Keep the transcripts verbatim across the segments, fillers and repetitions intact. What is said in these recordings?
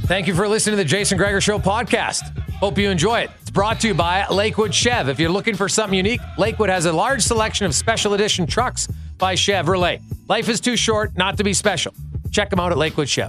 Thank you for listening to the Jason Gregor Show podcast. Hope you enjoy it. It's brought to you by Lakewood Chev. If you're looking for something unique, Lakewood has a large selection of special edition trucks by Chevrolet. Life is too short not to be special. Check them out at Lakewood Chev.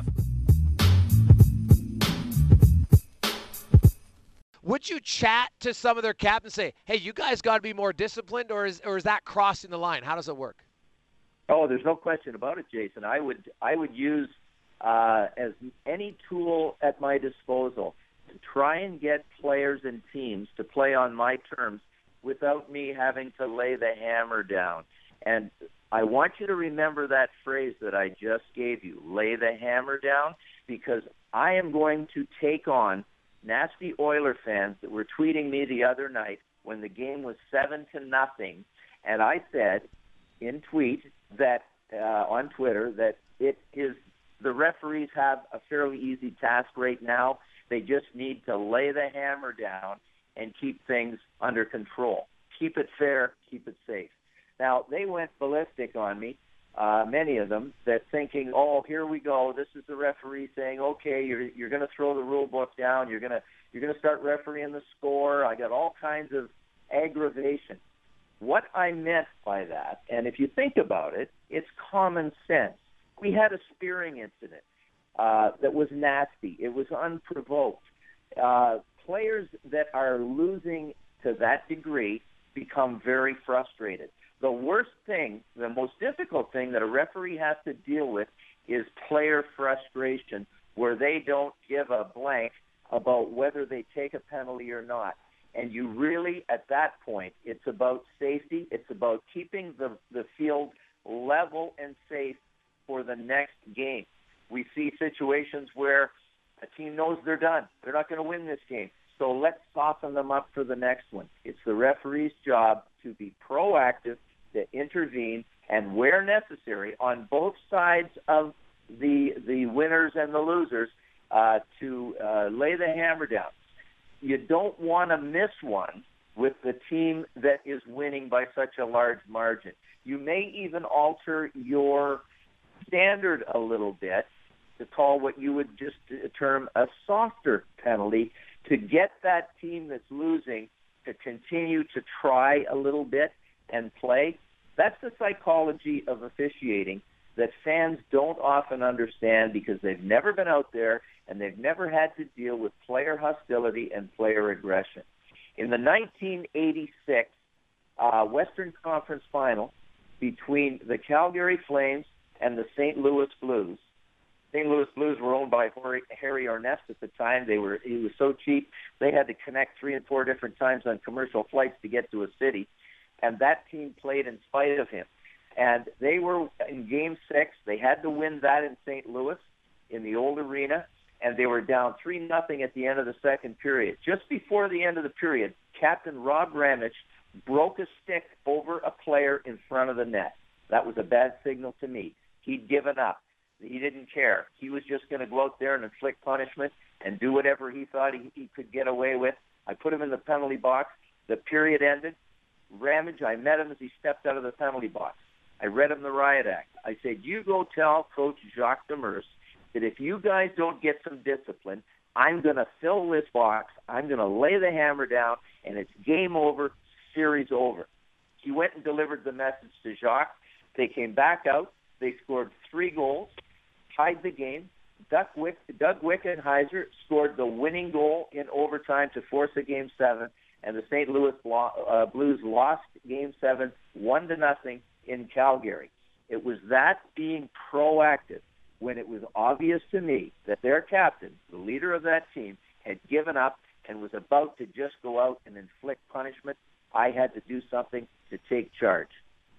Would you chat to some of their captains and say, hey, you guys got to be more disciplined, or is or is that crossing the line? How does it work? Oh, there's no question about it, Jason. I would I would use uh, as any tool at my disposal to try and get players and teams to play on my terms without me having to lay the hammer down. And I want you to remember that phrase that I just gave you, lay the hammer down, because I am going to take on nasty Oiler fans that were tweeting me the other night when the game was seven to nothing, and I said in tweet that uh, on Twitter that it is the referees have a fairly easy task right now. They just need to lay the hammer down and keep things under control. Keep it fair, keep it safe. Now, they went ballistic on me, uh, many of them, that thinking, oh, here we go. This is the referee saying, okay, you're you're going to throw the rule book down. You're going to you're going to start refereeing the score. I got all kinds of aggravation. What I meant by that, and if you think about it, it's common sense. We had a spearing incident uh, that was nasty. It was unprovoked. Uh, players that are losing to that degree become very frustrated. The worst thing, the most difficult thing that a referee has to deal with is player frustration, where they don't give a blank about whether they take a penalty or not. And you really, at that point, it's about safety. It's about keeping the, the field level and safe for the next game. We see situations where a team knows they're done. They're not going to win this game. So let's soften them up for the next one. It's the referee's job to be proactive, to intervene, and where necessary, on both sides of the the winners and the losers, uh, to uh, lay the hammer down. You don't want to miss one with the team that is winning by such a large margin. You may even alter your standard a little bit to call what you would just term a softer penalty to get that team that's losing to continue to try a little bit and play. That's the psychology of officiating that fans don't often understand because they've never been out there and they've never had to deal with player hostility and player aggression. In the nineteen eighty-six uh, Western Conference Final between the Calgary Flames and the Saint Louis Blues, Saint Louis Blues were owned by Harry Arnest at the time. They were he was so cheap they had to connect three and four different times on commercial flights to get to a city, and that team played in spite of him. And they were in Game Six. They had to win that in Saint Louis in the old arena, and they were down three nothing at the end of the second period. Just before the end of the period, Captain Rob Ramage broke a stick over a player in front of the net. That was a bad signal to me. He'd given up. He didn't care. He was just going to go out there and inflict punishment and do whatever he thought he, he could get away with. I put him in the penalty box. The period ended. Ramage, I met him as he stepped out of the penalty box. I read him the riot act. I said, you go tell Coach Jacques Demers that if you guys don't get some discipline, I'm going to fill this box, I'm going to lay the hammer down, and it's game over, series over. He went and delivered the message to Jacques. They came back out. They scored three goals, tied the game. Doug, Wick, Doug Wickenheiser scored the winning goal in overtime to force a Game seven, and the Saint Louis uh, Blues lost Game seven one to nothing in Calgary. It was that being proactive when it was obvious to me that their captain, the leader of that team, had given up and was about to just go out and inflict punishment. I had to do something to take charge.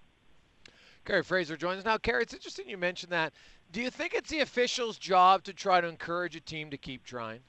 Carey Fraser joins us now. Carey, it's interesting you mentioned that. Do you think it's the official's job to try to encourage a team to keep trying?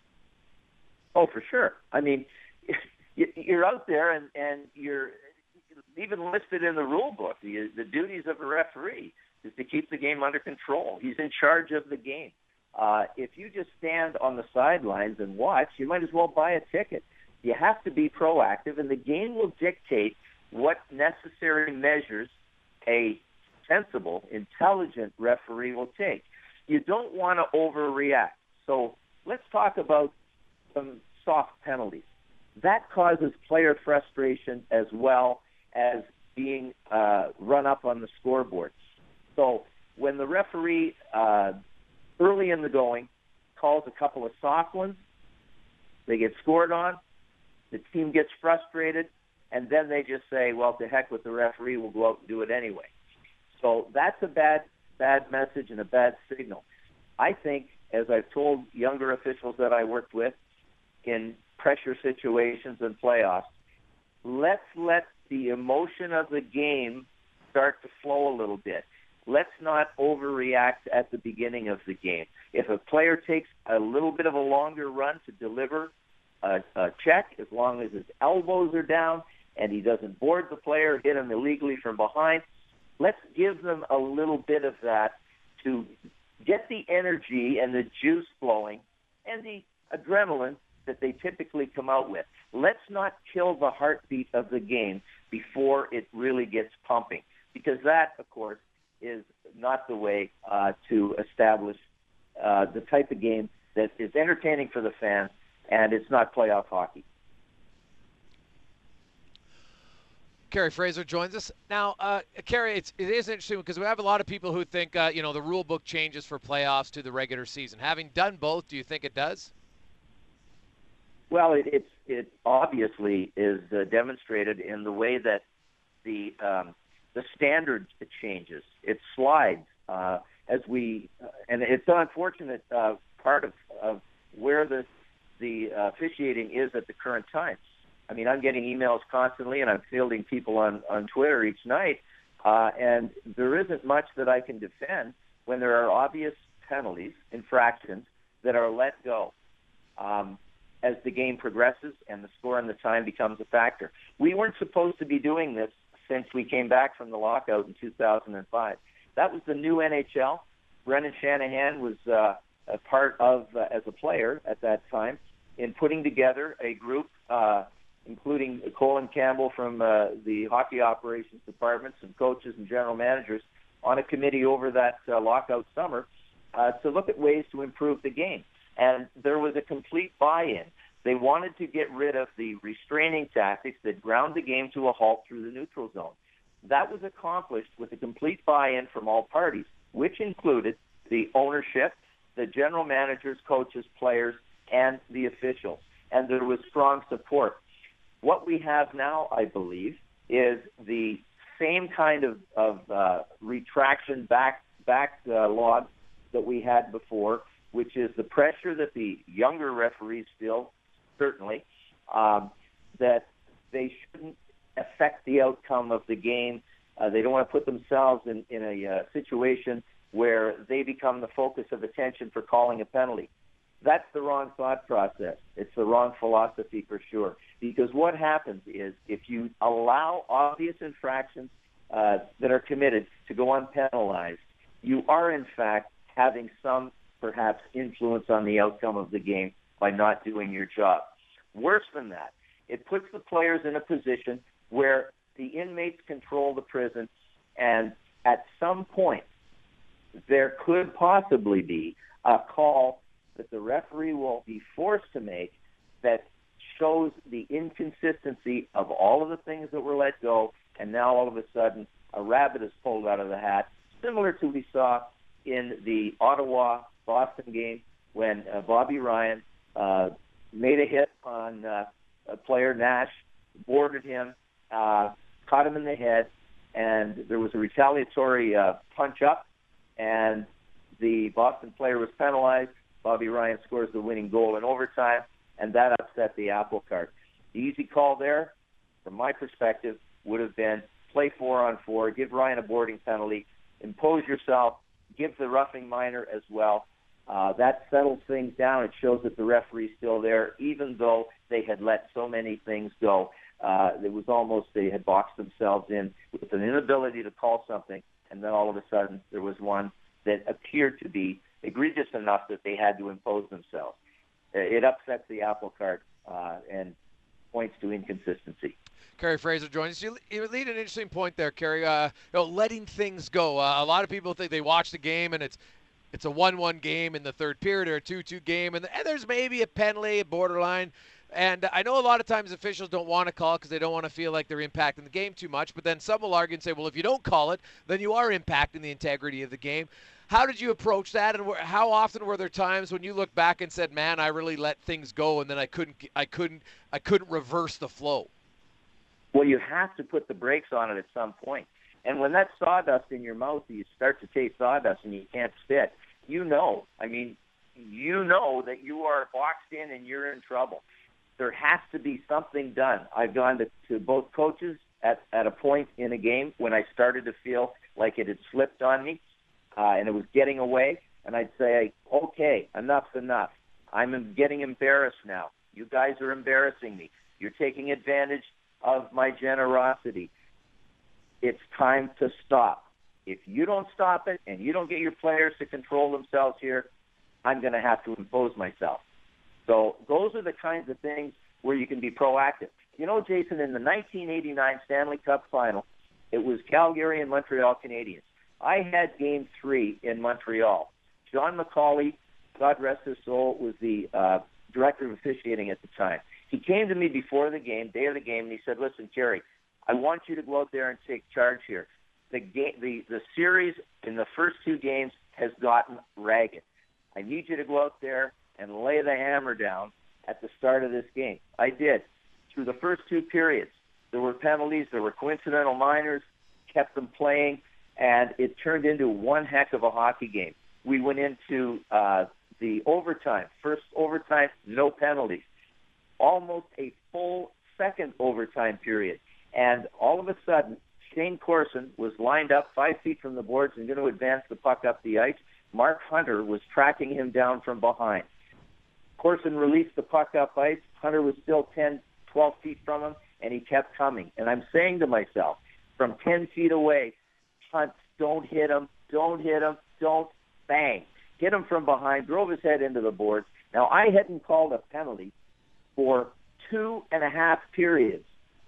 Oh, for sure. I mean, you're out there and, and you're even listed in the rule book. The, the duties of a referee is to keep the game under control. He's in charge of the game. Uh, if you just stand on the sidelines and watch, you might as well buy a ticket. You have to be proactive, and the game will dictate what necessary measures a sensible, intelligent referee will take. You don't want to overreact. So let's talk about some soft penalties. That causes player frustration as well as being uh, run up on the scoreboard. So when the referee uh, early in the going calls a couple of soft ones, they get scored on, the team gets frustrated, and then they just say, well, to heck with the referee, we'll go out and do it anyway. So that's a bad, bad message and a bad signal. I think, as I've told younger officials that I worked with in pressure situations and playoffs, let's let the emotion of the game start to flow a little bit. Let's not overreact at the beginning of the game. If a player takes a little bit of a longer run to deliver a, a check, as long as his elbows are down and he doesn't board the player, hit him illegally from behind, let's give them a little bit of that to get the energy and the juice flowing and the adrenaline that they typically come out with. Let's not kill the heartbeat of the game before it really gets pumping, because that, of course, is not the way uh, to establish uh, the type of game that is entertaining for the fans, and it's not playoff hockey. Kerry Fraser joins us now. Uh, Kerry, it's, it is interesting because we have a lot of people who think uh, you know the rule book changes for playoffs to the regular season. Having done both, do you think it does? Well, it it's, it obviously is uh, demonstrated in the way that the um, the standard changes. It slides uh, as we, uh, and it's an unfortunate uh, part of, of where the the uh, officiating is at the current time. I mean, I'm getting emails constantly, and I'm fielding people on, on Twitter each night, uh, and there isn't much that I can defend when there are obvious penalties, infractions, that are let go um, as the game progresses and the score and the time becomes a factor. We weren't supposed to be doing this since we came back from the lockout in two thousand five. That was the new N H L. Brendan Shanahan was uh, a part of, uh, as a player at that time, in putting together a group uh, including Colin Campbell from uh, the hockey operations department, some coaches and general managers, on a committee over that uh, lockout summer uh, to look at ways to improve the game. And there was a complete buy-in. They wanted to get rid of the restraining tactics that ground the game to a halt through the neutral zone. That was accomplished with a complete buy-in from all parties, which included the ownership, the general managers, coaches, players, and the officials. And there was strong support. What we have now, I believe, is the same kind of, of uh, retraction back, back uh, log that we had before, which is the pressure that the younger referees feel, certainly, um, that they shouldn't affect the outcome of the game. Uh, they don't want to put themselves in, in a uh, situation where they become the focus of attention for calling a penalty. That's the wrong thought process. It's the wrong philosophy for sure. Because what happens is if you allow obvious infractions uh, that are committed to go unpenalized, you are in fact having some perhaps influence on the outcome of the game by not doing your job. Worse than that, it puts the players in a position where the inmates control the prison, and at some point there could possibly be a call that the referee will be forced to make that shows the inconsistency of all of the things that were let go, and now all of a sudden a rabbit is pulled out of the hat, similar to what we saw in the Ottawa-Boston game when uh, Bobby Ryan uh, made a hit on uh, a player, Nash, boarded him, uh, caught him in the head, and there was a retaliatory uh, punch-up, and the Boston player was penalized. Bobby Ryan scores the winning goal in overtime, and that upset the apple cart. The easy call there, from my perspective, would have been play four on four, give Ryan a boarding penalty, impose yourself, give the roughing minor as well. Uh, that settles things down. It shows that the referee's still there, even though they had let so many things go. Uh, it was almost they had boxed themselves in with an inability to call something, and then all of a sudden there was one that appeared to be egregious enough that they had to impose themselves. It upsets the apple cart uh, and points to inconsistency. Kerry Fraser joins us. You, you lead an interesting point there, Kerry. Uh, you know, letting things go. Uh, a lot of people think they watch the game and it's it's a one one game in the third period or a two two game, and, and there's maybe a penalty, a borderline. And I know a lot of times officials don't want to call it because they don't want to feel like they're impacting the game too much. But then some will argue and say, well, if you don't call it, then you are impacting the integrity of the game. How did you approach that, and how often were there times when you looked back and said, "Man, I really let things go, and then I couldn't, I couldn't, I couldn't reverse the flow"? Well, you have to put the brakes on it at some point. And when that sawdust in your mouth, you start to taste sawdust and you can't spit. You know, I mean, you know that you are boxed in and you're in trouble. There has to be something done. I've gone to, to both coaches at, at a point in a game when I started to feel like it had slipped on me uh, and it was getting away, and I'd say, okay, enough's enough. I'm getting embarrassed now. You guys are embarrassing me. You're taking advantage of my generosity. It's time to stop. If you don't stop it and you don't get your players to control themselves here, I'm going to have to impose myself. So those are the kinds of things where you can be proactive. You know, Jason, in the nineteen eighty-nine Stanley Cup Final, it was Calgary and Montreal Canadiens. I had game three in Montreal. John McCauley, God rest his soul, was the uh, director of officiating at the time. He came to me before the game, day of the game, and he said, listen, Kerry, I want you to go out there and take charge here. The, game, the, the series in the first two games has gotten ragged. I need you to go out there and lay the hammer down at the start of this game. I did. Through the first two periods, there were penalties, there were coincidental minors, kept them playing, and it turned into one heck of a hockey game. We went into uh, the overtime. First overtime, no penalties. Almost a full second overtime period. And all of a sudden, Shane Corson was lined up five feet from the boards and going to advance the puck up the ice. Mark Hunter was tracking him down from behind. Corson released the puck up ice. Hunter was still ten, twelve feet from him, and he kept coming. And I'm saying to myself, from ten feet away, Hunt, don't hit him, don't hit him, don't, bang. Hit him from behind, drove his head into the boards. Now, I hadn't called a penalty for two and a half periods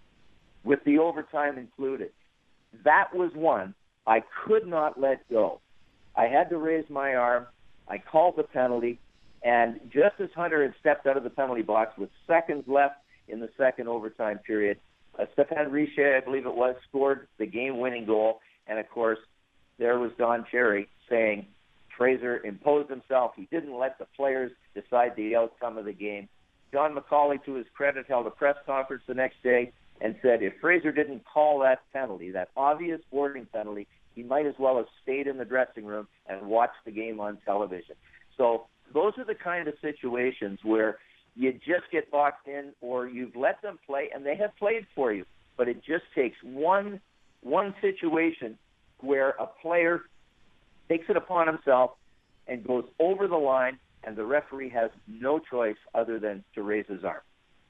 with the overtime included. That was one I could not let go. I had to raise my arm. I called the penalty, and just as Hunter had stepped out of the penalty box with seconds left in the second overtime period, uh, Stéphane Richer, I believe it was, scored the game-winning goal, and of course, there was Don Cherry saying Fraser imposed himself. He didn't let the players decide the outcome of the game. John McCauley, to his credit, held a press conference the next day and said if Fraser didn't call that penalty, that obvious boarding penalty, he might as well have stayed in the dressing room and watched the game on television. So those are the kind of situations where you just get boxed in, or you've let them play, and they have played for you. But it just takes one one situation where a player takes it upon himself and goes over the line, and the referee has no choice other than to raise his arm.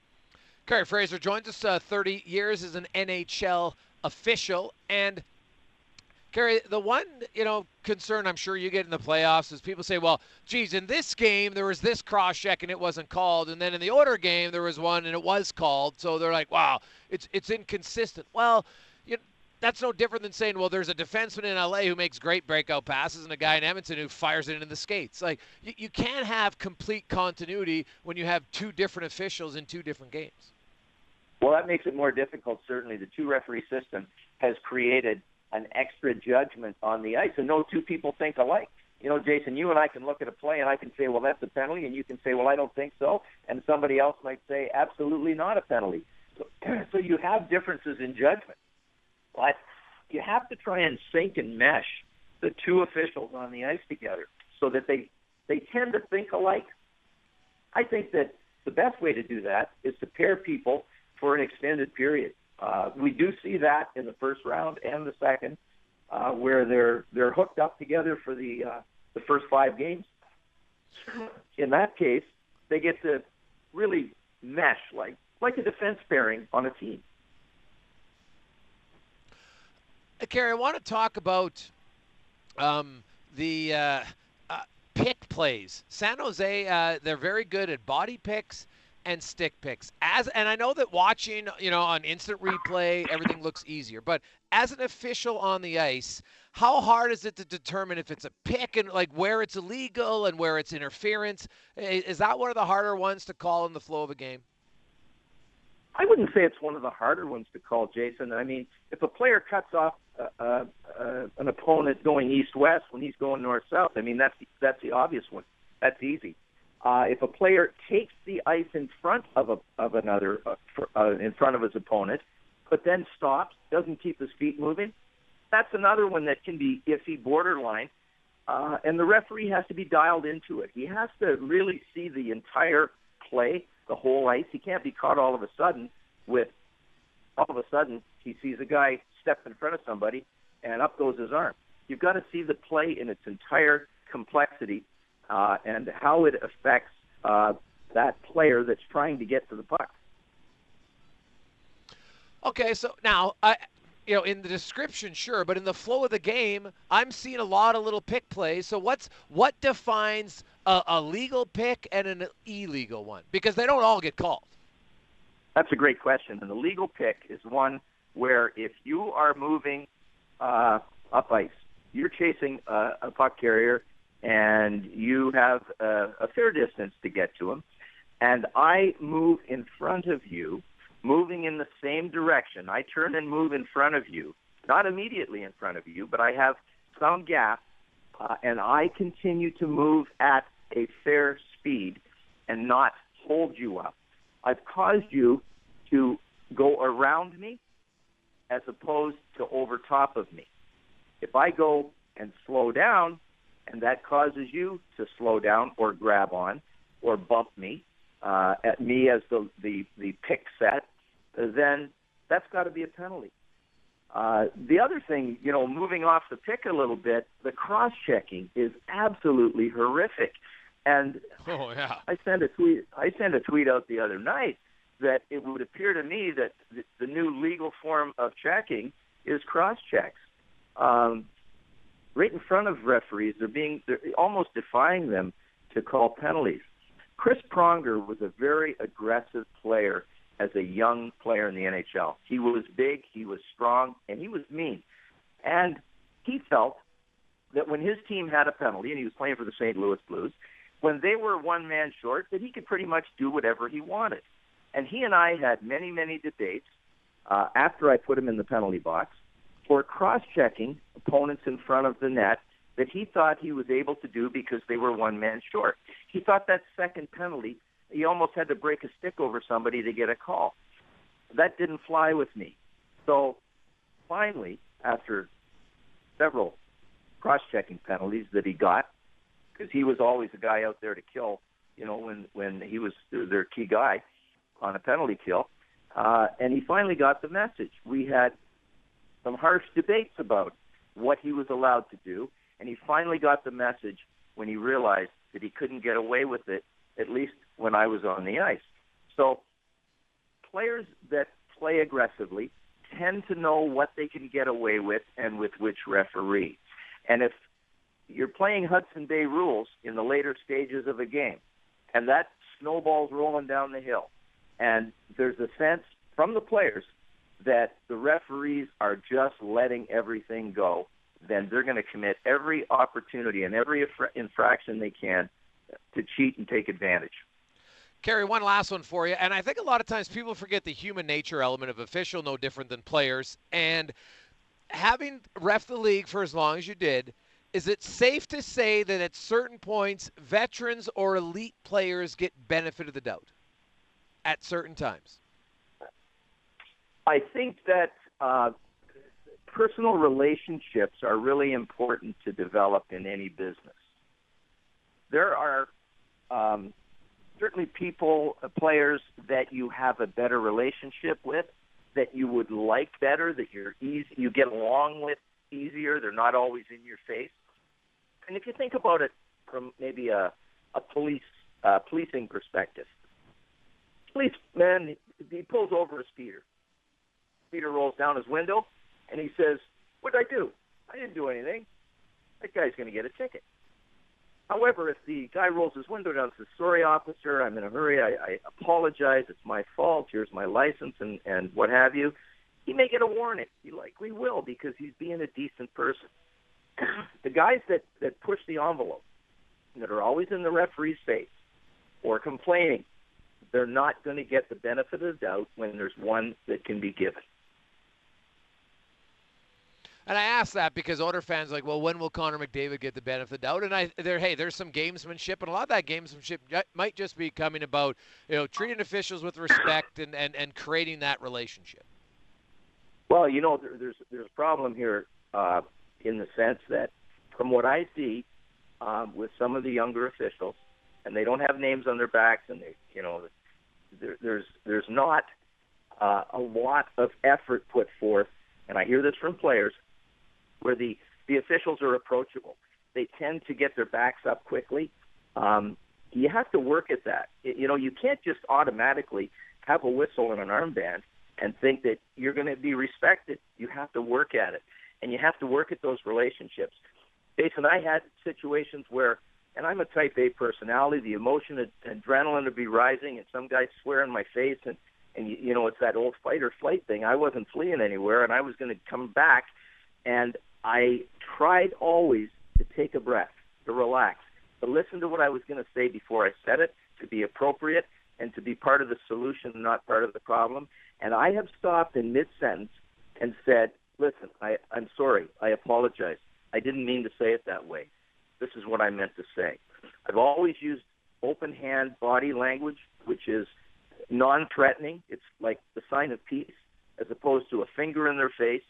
Kerry Fraser joins us, uh, thirty years as an N H L official. And, Kerry, the one, you know, concern I'm sure you get in the playoffs is people say, well, geez, in this game there was this cross-check and it wasn't called, and then in the Oilers game there was one and it was called. So they're like, wow, it's it's inconsistent. Well, you know, that's no different than saying, well, there's a defenseman in L A who makes great breakout passes and a guy in Edmonton who fires it into the skates. Like, you, you can't have complete continuity when you have two different officials in two different games. Well, that makes it more difficult, certainly. The two-referee system has created an extra judgment on the ice, and no two people think alike. You know, Jason, you and I can look at a play, and I can say, well, that's a penalty, and you can say, well, I don't think so, and somebody else might say, absolutely not a penalty. So, so you have differences in judgment. But you have to try and sync and mesh the two officials on the ice together so that they, they tend to think alike. I think that the best way to do that is to pair people for an extended period. Uh, we do see that in the first round and the second, uh, where they're they're hooked up together for the uh, the first five games. In that case, they get to really mesh like like a defense pairing on a team. Kerry, I want to talk about um, the uh, uh, pick plays. San Jose, uh, they're very good at body picks. and stick picks. As and I know that watching, you know, on instant replay, everything looks easier. But as an official on the ice, how hard is it to determine if it's a pick and like where it's illegal and where it's interference? Is that one of the harder ones to call in the flow of a game? I wouldn't say it's one of the harder ones to call, Jason. I mean, if a player cuts off uh, uh, uh, an opponent going east-west when he's going north-south, I mean, that's that's the obvious one. That's easy. Uh, if a player takes the ice in front of a, of another, uh, for, uh, in front of his opponent, but then stops, doesn't keep his feet moving, that's another one that can be iffy, borderline, uh, and the referee has to be dialed into it. He has to really see the entire play, the whole ice. He can't be caught all of a sudden with, all of a sudden, he sees a guy step in front of somebody, and up goes his arm. You've got to see the play in its entire complexity uh, and how it affects uh, that player that's trying to get to the puck. Okay, so now, I, you know, in the description, sure, but in the flow of the game, I'm seeing a lot of little pick plays. So what's what defines a, a legal pick and an illegal one? Because they don't all get called. That's a great question. And the legal pick is one where if you are moving uh, up ice, you're chasing a, a puck carrier, and you have a, a fair distance to get to him, and I move in front of you, moving in the same direction. I turn and move in front of you, not immediately in front of you, but I have some gap, uh, and I continue to move at a fair speed and not hold you up. I've caused you to go around me as opposed to over top of me. If I go and slow down, and that causes you to slow down or grab on or bump me uh, at me as the, the, the pick set, then that's got to be a penalty. Uh, the other thing, you know, moving off the pick a little bit, the cross-checking is absolutely horrific. And oh, yeah. I sent a tweet. I sent a tweet out the other night that it would appear to me that the, the new legal form of checking is cross-checks. Um, right in front of referees, they're being they're almost defying them to call penalties. Chris Pronger was a very aggressive player as a young player in the N H L. He was big, he was strong, and he was mean. And he felt that when his team had a penalty, and he was playing for the Saint Louis Blues, when they were one man short, that he could pretty much do whatever he wanted. And he and I had many, many debates uh, after I put him in the penalty box for cross-checking opponents in front of the net that he thought he was able to do because they were one man short. He thought that second penalty, he almost had to break a stick over somebody to get a call. That didn't fly with me. So finally, after several cross-checking penalties that he got, because he was always a guy out there to kill, you know, when, when he was their key guy on a penalty kill, uh, and he finally got the message. We had some harsh debates about what he was allowed to do, and he finally got the message when he realized that he couldn't get away with it, at least when I was on the ice. So players that play aggressively tend to know what they can get away with and with which referee. And if you're playing Hudson Bay rules in the later stages of a game, and that snowball's rolling down the hill, and there's a sense from the players that the referees are just letting everything go, then they're going to commit every opportunity and every infra- infraction they can to cheat and take advantage. Kerry, one last one for you. And I think a lot of times people forget the human nature element of official, no different than players. And having ref the league for as long as you did, is it safe to say that at certain points, veterans or elite players get benefit of the doubt at certain times? I think that uh, personal relationships are really important to develop in any business. There are um, certainly people, uh, players that you have a better relationship with, that you would like better, that you're easy, you get along with easier. They're not always in your face. And if you think about it from maybe a, a police uh, policing perspective, policeman, he pulls over a speeder. Speeder rolls down his window, and he says, "What did I do? I didn't do anything. That guy's going to get a ticket." However, if the guy rolls his window down and says, sorry, officer, I'm in a hurry, I, I apologize, it's my fault, here's my license, and, and what have you, he may get a warning. He likely will, because he's being a decent person. The guys that, that push the envelope, that are always in the referee's face or complaining, they're not going to get the benefit of the doubt when there's one that can be given. And I ask that because Oilers fans are like, well, when will Connor McDavid get the benefit of the doubt? And I, there, hey, there's some gamesmanship, and a lot of that gamesmanship might just be coming about, you know, treating officials with respect and, and, and creating that relationship. Well, you know, there, there's there's a problem here uh, in the sense that, from what I see um, with some of the younger officials, and they don't have names on their backs, and they, you know, there, there's there's not uh, a lot of effort put forth, and I hear this from players, where the, the officials are approachable. They tend to get their backs up quickly. Um, you have to work at that. You know, you can't just automatically have a whistle and an armband and think that you're going to be respected. You have to work at it, and you have to work at those relationships. Jason, I had situations where, and I'm a type A personality, the emotion and adrenaline would be rising, and some guy swear in my face, and, and you, you know, it's that old fight or flight thing. I wasn't fleeing anywhere, and I was going to come back, and I tried always to take a breath, to relax, to listen to what I was going to say before I said it, to be appropriate, and to be part of the solution, not part of the problem. And I have stopped in mid-sentence and said, listen, I, I'm sorry. I apologize. I didn't mean to say it that way. This is what I meant to say. I've always used open hand body language, which is non-threatening. It's like the sign of peace, as opposed to a finger in their face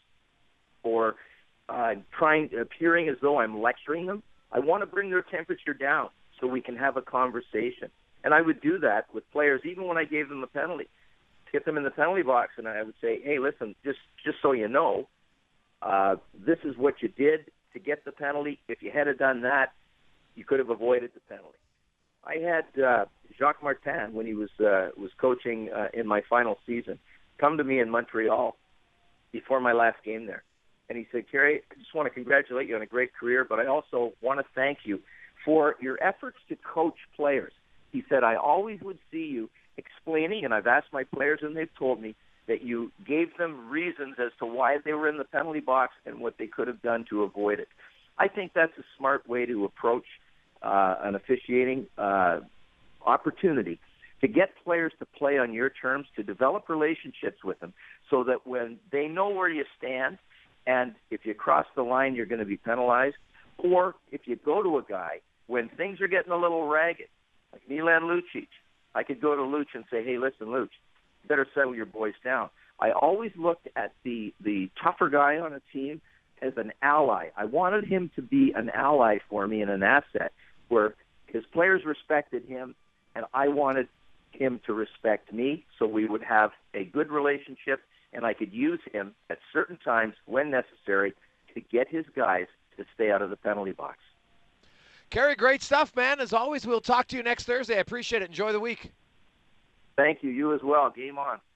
or uh, trying, appearing as though I'm lecturing them. I want to bring their temperature down so we can have a conversation. And I would do that with players, even when I gave them the penalty. Get them in the penalty box, and I would say, hey, listen, just, just so you know, uh, this is what you did to get the penalty. If you had done that, you could have avoided the penalty. I had uh, Jacques Martin, when he was uh, was coaching uh, in my final season, come to me in Montreal before my last game there. And he said, Kerry, I just want to congratulate you on a great career, but I also want to thank you for your efforts to coach players. He said, I always would see you explaining, and I've asked my players, and they've told me, that you gave them reasons as to why they were in the penalty box and what they could have done to avoid it. I think that's a smart way to approach uh, an officiating uh, opportunity, to get players to play on your terms, to develop relationships with them, so that when they know where you stand, and if you cross the line, you're going to be penalized, or if you go to a guy when things are getting a little ragged, like Milan Lucic, I could go to Luch and say, hey, listen, Luch, you better settle your boys down. I always looked at the, the tougher guy on a team as an ally. I wanted him to be an ally for me and an asset where his players respected him, and I wanted him to respect me, so we would have a good relationship, and I could use him at certain times when necessary to get his guys to stay out of the penalty box. Kerry, great stuff, man. As always, we'll talk to you next Thursday. I appreciate it. Enjoy the week. Thank you. You as well. Game on.